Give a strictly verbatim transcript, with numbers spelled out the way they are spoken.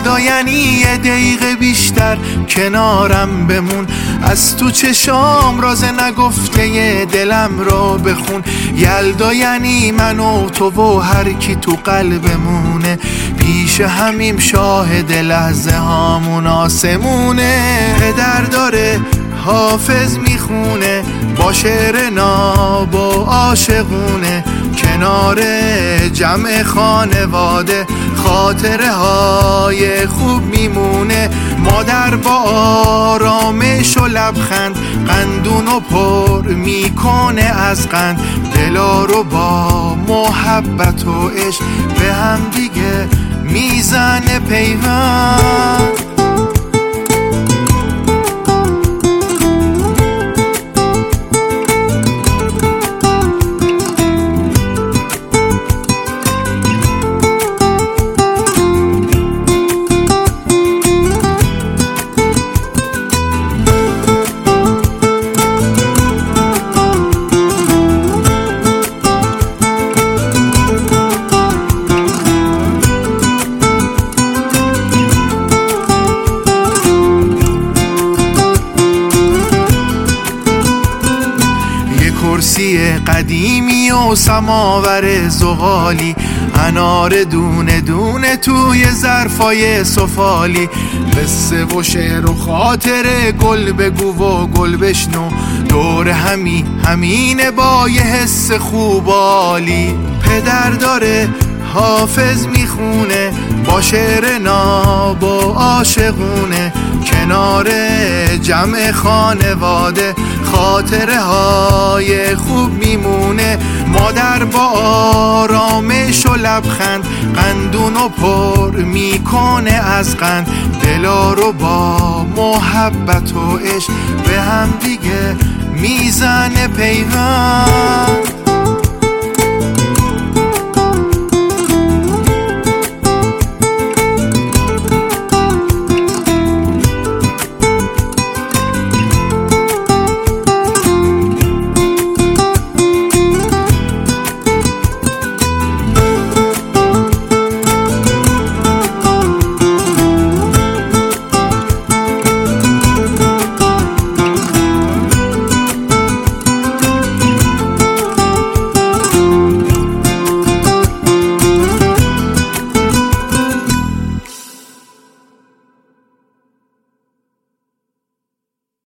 یلدا یعنی یه دقیقه بیشتر کنارم بمون، از تو چشام راز نگفته ی دلم رو بخون. یلدا یعنی من و تو و هر کی تو قلبمونه، پیش همیم شاهد لحظه هامون آسمونه. پدر داره حافظ میخونه با شعر ناب و عاشقونه، کنار جمع خانواده خاطره های خوب میمونه. مادر با آرامش و لبخند قندونو پر میکنه از قند، دلا رو با محبت و عشق به هم دیگه میزنه پیوند. کرسی قدیمی و سماور زغالی، انار دونه دونه توی ظرفای سفالی، قصه و شعر و خاطره گل بگو و گل بشنو، دور همی همینه با یه حس خوبالی. پدر داره حافظ میخونه با شعر ناب و عاشقونه، کنار جمع خانواده خاطره های خوب میمونه. مادر با آرامش و لبخند قندونو پر میکنه از قند، دلا رو با محبت و عشق به هم دیگه میزنه پیوند.